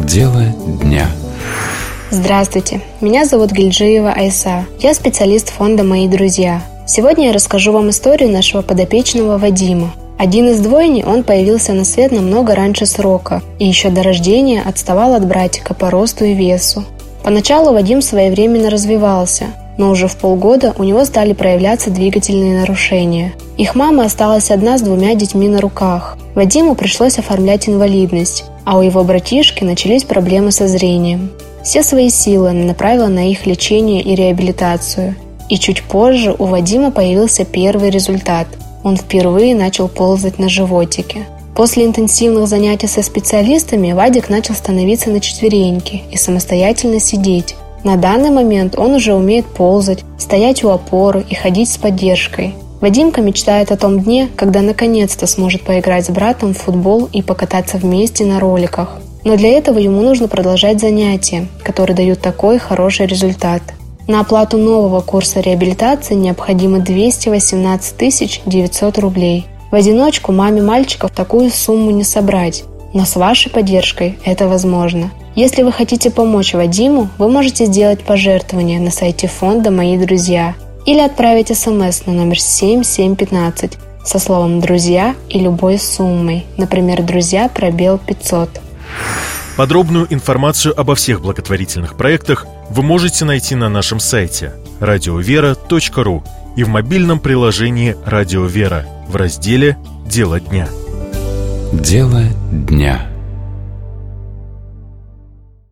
Дело дня. Здравствуйте, меня зовут Гильджиева Айса. Я специалист фонда «Мои друзья». Сегодня я расскажу вам историю нашего подопечного Вадима. Один из двойни, он появился на свет намного раньше срока и еще до рождения отставал от братика по росту и весу. Поначалу Вадим своевременно развивался, но уже в полгода у него стали проявляться двигательные нарушения. Их мама осталась одна с 2 детьми на руках. Вадиму пришлось оформлять инвалидность, а у его братишки начались проблемы со зрением. Все свои силы она направила на их лечение и реабилитацию. И чуть позже у Вадима появился первый результат. Он впервые начал ползать на животике. После интенсивных занятий со специалистами Вадик начал становиться на четвереньки и самостоятельно сидеть. На данный момент он уже умеет ползать, стоять у опоры и ходить с поддержкой. Вадимка мечтает о том дне, когда наконец-то сможет поиграть с братом в футбол и покататься вместе на роликах. Но для этого ему нужно продолжать занятия, которые дают такой хороший результат. На оплату нового курса реабилитации необходимо 218 900 рублей. В одиночку маме мальчиков такую сумму не собрать, но с вашей поддержкой это возможно. Если вы хотите помочь Вадиму, вы можете сделать пожертвование на сайте фонда «Мои друзья» или отправить СМС на номер 7715 со словом «друзья» и любой суммой, например, «друзья» пробел 500. Подробную информацию обо всех благотворительных проектах вы можете найти на нашем сайте radiovera.ru и в мобильном приложении «Радио Вера» в разделе «Дело дня». Дело дня.